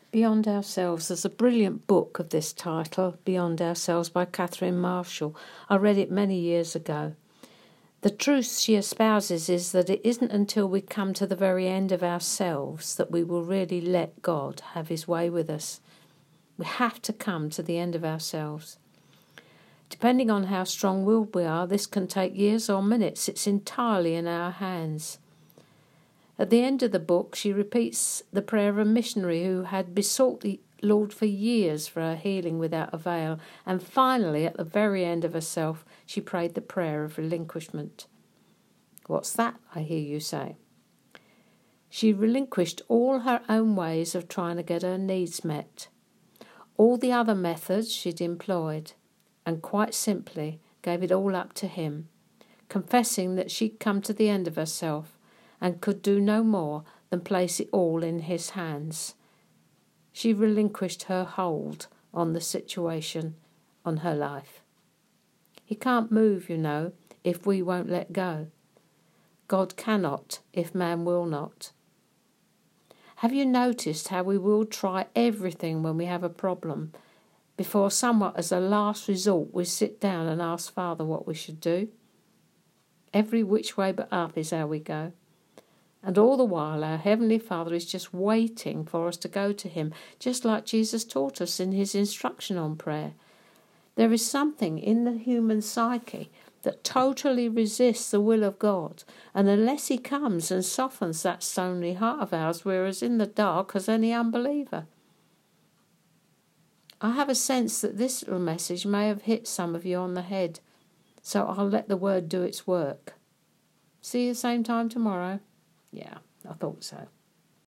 Beyond Ourselves. There's a brilliant book of this title, Beyond Ourselves, by Catherine Marshall. I read it many years ago. The truth she espouses is that it isn't until we come to the very end of ourselves that we will really let God have his way with us. We have to come to the end of ourselves. Depending on how strong-willed we are, this can take years or minutes. It's entirely in our hands. At the end of the book, she repeats the prayer of a missionary who had besought the Lord for years for her healing without avail, and finally, at the very end of herself, she prayed the prayer of relinquishment. What's that, I hear you say? She relinquished all her own ways of trying to get her needs met, all the other methods she'd employed, and quite simply gave it all up to him, confessing that she'd come to the end of herself and could do no more than place it all in his hands. She relinquished her hold on the situation, on her life. He can't move, you know, if we won't let go. God cannot if man will not. Have you noticed how we will try everything when we have a problem? Before somewhat as a last resort we sit down and ask Father what we should do? Every which way but up is how we go. And all the while our Heavenly Father is just waiting for us to go to him, just like Jesus taught us in his instruction on prayer. There is something in the human psyche that totally resists the will of God, and unless he comes and softens that stony heart of ours, we're as in the dark as any unbeliever. I have a sense that this little message may have hit some of you on the head, so I'll let the word do its work. See you same time tomorrow. Yeah, I thought so.